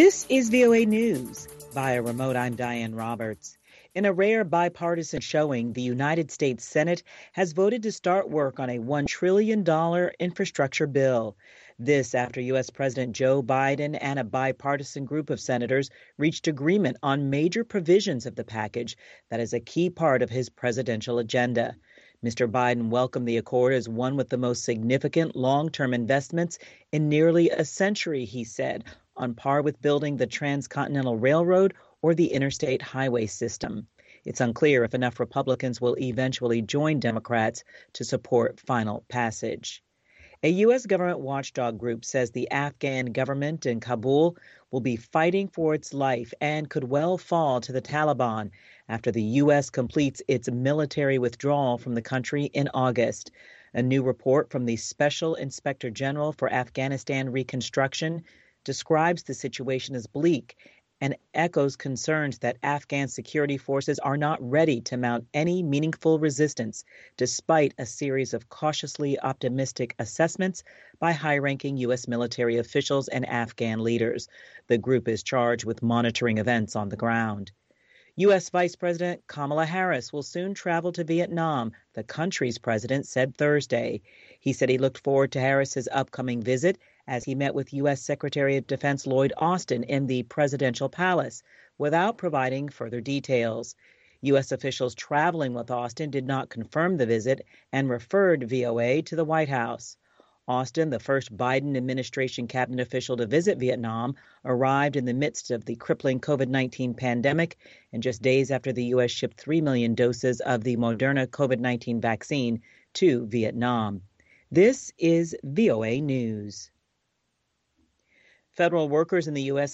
This is VOA News. Via remote, I'm Diane Roberts. In a rare bipartisan showing, the United States Senate has voted to start work on a $1 trillion infrastructure bill. This after U.S. President Joe Biden and a bipartisan group of senators reached agreement on major provisions of the package that is a key part of his presidential agenda. Mr. Biden welcomed the accord as one with the most significant long-term investments in nearly a century, he said, on par with building the Transcontinental Railroad or the interstate highway system. It's unclear if enough Republicans will eventually join Democrats to support final passage. A U.S. government watchdog group says the Afghan government in Kabul will be fighting for its life and could well fall to the Taliban after the U.S. completes its military withdrawal from the country in August. A new report from the Special Inspector General for Afghanistan Reconstruction describes the situation as bleak and echoes concerns that Afghan security forces are not ready to mount any meaningful resistance, despite a series of cautiously optimistic assessments by high-ranking U.S. military officials and Afghan leaders. The group is charged with monitoring events on the ground. U.S. Vice President Kamala Harris will soon travel to Vietnam, the country's president said Thursday. He said he looked forward to Harris's upcoming visit as he met with U.S. Secretary of Defense Lloyd Austin in the presidential palace, without providing further details. U.S. officials traveling with Austin did not confirm the visit and referred VOA to the White House. Austin, the first Biden administration cabinet official to visit Vietnam, arrived in the midst of the crippling COVID-19 pandemic and just days after the U.S. shipped 3 million doses of the Moderna COVID-19 vaccine to Vietnam. This is VOA News. Federal workers in the U.S.